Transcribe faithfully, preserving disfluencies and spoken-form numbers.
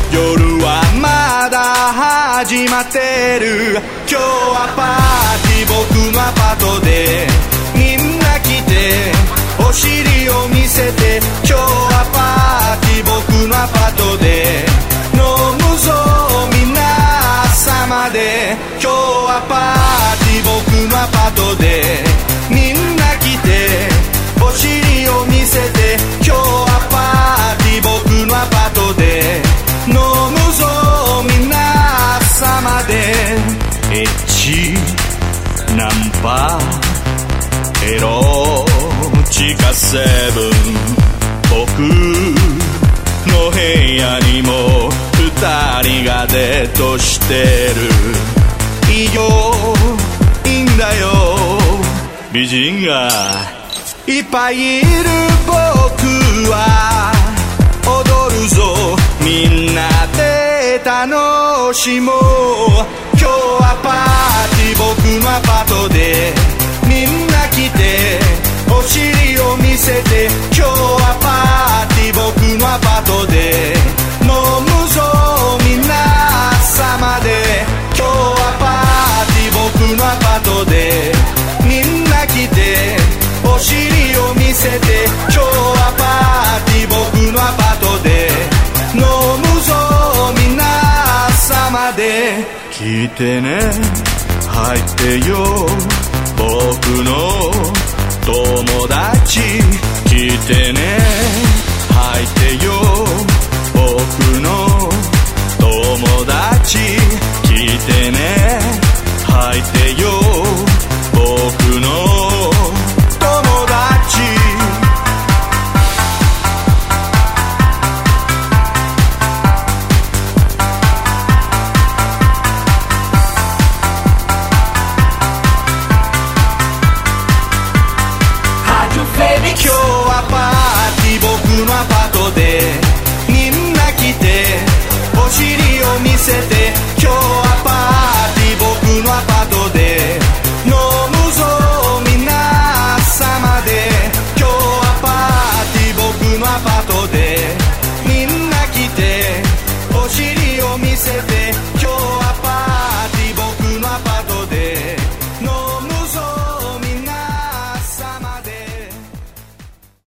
夜はまだ始まってる。今日はパーティー、僕のアパートでみんな来てお尻を見せて。今日はパーティー、僕のアパートで飲むぞみんな朝まで。今日はパーティー、僕のアパートでみんな来てお尻を見せて。今日はパーティー、僕のアパートで飲むぞみんな朝まで。エッチナンパエロチカセブン、僕の部屋にも二人がデートしてる。いいよいいんだよ、美人がいっぱいいる。僕は踊るぞみんなで楽しもう。今日はパーティー、僕のアパートでみんな来てお尻を見せて。今日はパーティー、僕のアパートで飲むぞみんな朝まで。今日はパーティー、僕のアパートでみんな来てお尻を見せて。今日はパーティー、僕のアパートで飲むぞみんな朝まで。来てね入ってよ僕の友達。来てね入ってよ僕の友達。来てね入ってよ僕の友達。今日はパーティー、僕のアパートでみんな来てお尻を見せて。今日はパーティー、僕のアパート